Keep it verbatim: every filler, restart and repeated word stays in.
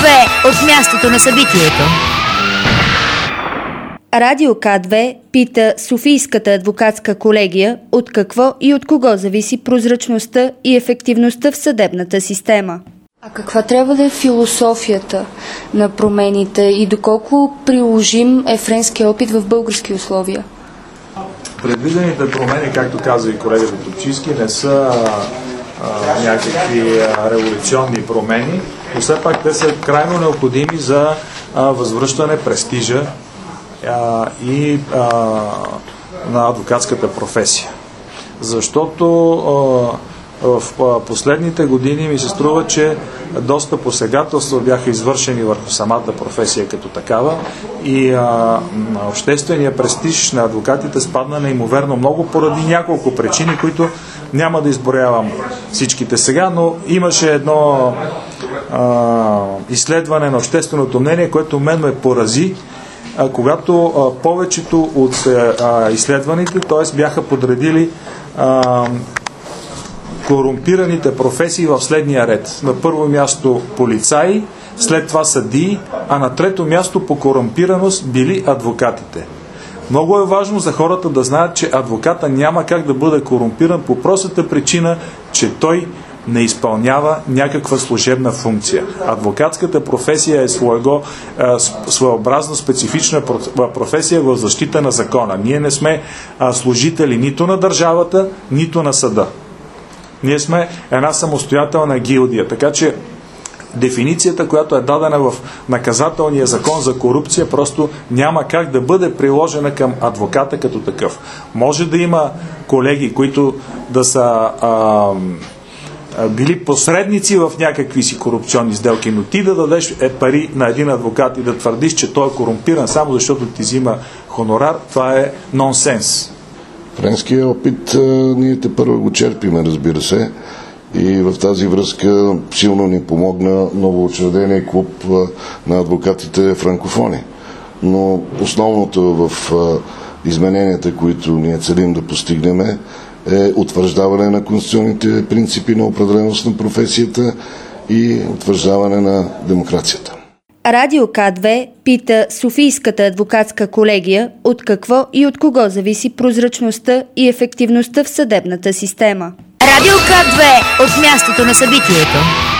две от мястото на събитието. Радио К две пита Софийската адвокатска колегия от какво и от кого зависи прозрачността и ефективността в съдебната система. А каква трябва да е философията на промените и доколко приложим е френския опит в български условия? Предвидените промени, както каза и колегата Топчийски, не са а, някакви а, революционни промени, но все пак те са крайно необходими за а, възвръщане престижа а, и а, на адвокатската професия. Защото а, в последните години ми се струва, че доста посегателства бяха извършени върху самата професия като такава и а, обществения престиж на адвокатите спадна неимоверно много поради няколко причини, които няма да изброявам всичките сега, но имаше едно а, изследване на общественото мнение, което мен ме порази, а, когато а, повечето от а, изследваните, т.е. бяха подредили а, корумпираните професии в следния ред. На първо място полицаи, след това съдии, а на трето място по корумпираност били адвокатите. Много е важно за хората да знаят, че адвоката няма как да бъде корумпиран по простата причина, че той не изпълнява някаква служебна функция. Адвокатската професия е своего, своеобразна специфична професия в защита на закона. Ние не сме служители нито на държавата, нито на съда. Ние сме една самостоятелна гилдия, така че дефиницията, която е дадена в наказателния закон за корупция, просто няма как да бъде приложена към адвоката като такъв. Може да има колеги, които да са а, били посредници в някакви си корупционни сделки, но ти да дадеш е, пари на един адвокат и да твърдиш, че той е корумпиран само защото ти взима хонорар, това е нонсенс. Френския опит ние те първо го черпиме, разбира се, и в тази връзка силно ни помогна новоучредения клуб на адвокатите франкофони. Но основното в измененията, които ние целим да постигнем, е утвърждаване на конституционните принципи на определеност на професията и утвърждаване на демокрацията. Радио К две пита Софийската адвокатска колегия от какво и от кого зависи прозрачността и ефективността в съдебната система. Радио К две от мястото на събитието.